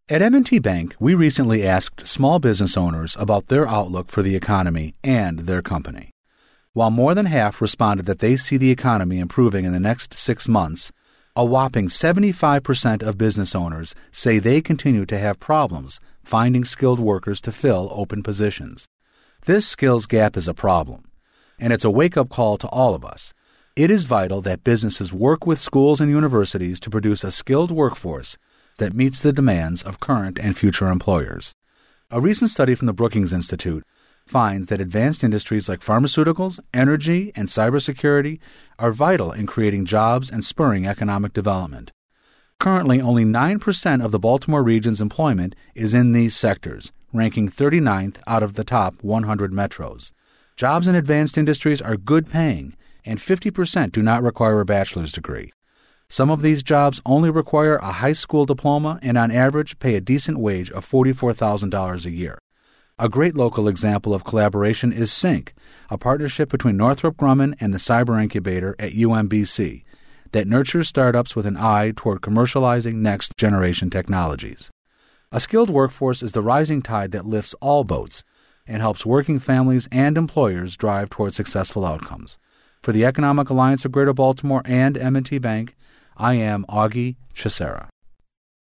At M&T Bank, we recently asked small business owners about their outlook for the economy and their company. While more than half responded that they see the economy improving in the next 6 months, a whopping 75% of business owners say they continue to have problems finding skilled workers to fill open positions. This skills gap is a problem, and it's a wake-up call to all of us. It is vital that businesses work with schools and universities to produce a skilled workforce that meets the demands of current and future employers. A recent study from the Brookings Institute finds that advanced industries like pharmaceuticals, energy, and cybersecurity are vital in creating jobs and spurring economic development. Currently, only 9% of the Baltimore region's employment is in these sectors, ranking 39th out of the top 100 metros. Jobs in advanced industries are good paying, and 50% do not require a bachelor's degree. Some of these jobs only require a high school diploma and on average pay a decent wage of $44,000 a year. A great local example of collaboration is Sync, a partnership between Northrop Grumman and the Cyber Incubator at UMBC that nurtures startups with an eye toward commercializing next-generation technologies. A skilled workforce is the rising tide that lifts all boats and helps working families and employers drive toward successful outcomes. For the Economic Alliance for Greater Baltimore and M&T Bank, I am Augie Chisera.